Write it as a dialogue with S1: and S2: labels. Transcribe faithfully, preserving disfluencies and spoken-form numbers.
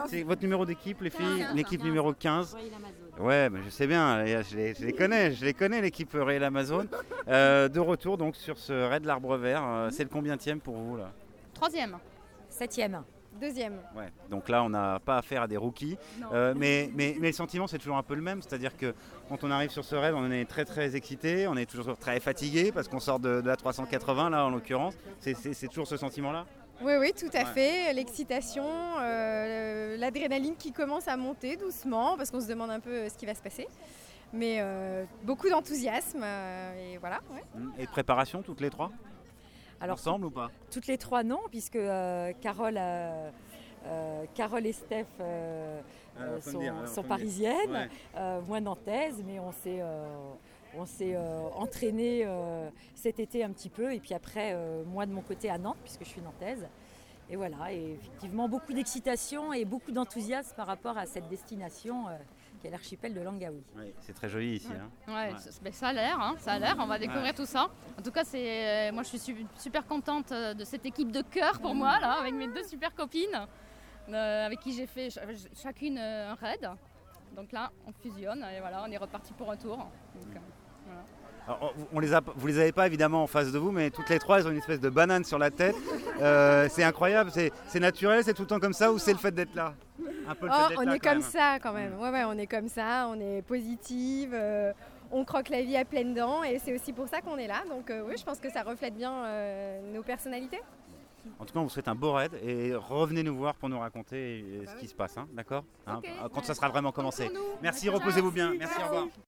S1: C'est votre numéro d'équipe, les filles,
S2: quinze.
S1: l'équipe numéro quinze.
S2: Royal Amazon.
S1: Ouais, bah, je sais bien, je les, je les connais, je les connais l'équipe Royal Amazon. Euh, de retour donc sur ce raid de l'Arbre Vert, euh, c'est le combienième pour vous là?
S3: Troisième.
S2: Septième.
S4: Deuxième.
S1: Ouais, donc là on n'a pas affaire à des rookies, euh, mais, mais, mais le sentiment c'est toujours un peu le même, c'est-à-dire que quand on arrive sur ce raid on est très très excité, on est toujours très fatigué parce qu'on sort de, de la trois cent quatre-vingts là en l'occurrence, c'est, c'est, c'est toujours ce sentiment-là?
S4: Oui, oui, tout à
S1: Ouais.
S4: fait. L'excitation, euh, l'adrénaline qui commence à monter doucement parce qu'on se demande un peu ce qui va se passer. Mais euh, beaucoup d'enthousiasme euh, et voilà. Ouais.
S1: Et de préparation toutes les trois?
S2: Alors,
S1: Ensemble ou pas?
S2: toutes les trois, non, puisque euh, Carole, euh, euh, Carole et Steph euh,
S1: Ah,
S2: euh,
S1: faut me
S2: sont,
S1: dire, alors,
S2: sont
S1: faut me dire.
S2: parisiennes,
S1: Ouais.
S2: euh, moi nantaise, mais on s'est, euh, on s'est euh, entraîné euh, cet été un petit peu, et puis après, euh, moi de mon côté à Nantes, puisque je suis nantaise. Et voilà, et effectivement, beaucoup d'excitation et beaucoup d'enthousiasme par rapport à cette destination euh, qui est l'archipel de Langawi.
S1: Oui, c'est très joli ici. Hein.
S3: Ouais,
S1: Ouais.
S3: c- ben, ça a l'air, hein, ça a l'air, on va découvrir
S1: Ouais.
S3: tout ça. En tout cas, c'est, euh, moi je suis su- super contente euh, de cette équipe de cœur pour moi, là, avec mes deux super copines, euh, avec qui j'ai fait ch- chacune euh, un raid. Donc là, on fusionne et voilà, on est reparti pour un tour. Donc, euh, voilà.
S1: Alors, on les a, vous les avez pas évidemment en face de vous, mais toutes les trois elles ont une espèce de banane sur la tête. Euh, c'est incroyable, c'est, c'est naturel, c'est tout le temps comme ça ou c'est le fait d'être là? Un peu le
S4: Oh,
S1: fait d'être
S4: on
S1: là,
S4: est
S1: quand
S4: comme
S1: même.
S4: ça quand même. Ouais, ouais, on est comme ça, on est positive, euh, on croque la vie à pleines dents et c'est aussi pour ça qu'on est là. Donc euh, oui, je pense que ça reflète bien euh, nos personnalités.
S1: En tout cas, on vous souhaite un beau raid et revenez nous voir pour nous raconter euh, ce
S4: Bah
S1: qui
S4: oui.
S1: se passe, hein, d'accord? Hein,
S3: Ok.
S1: quand ça sera vraiment commencé.
S3: Pour nous.
S1: Merci,
S3: Merci.
S1: reposez-vous bien. Merci, au revoir.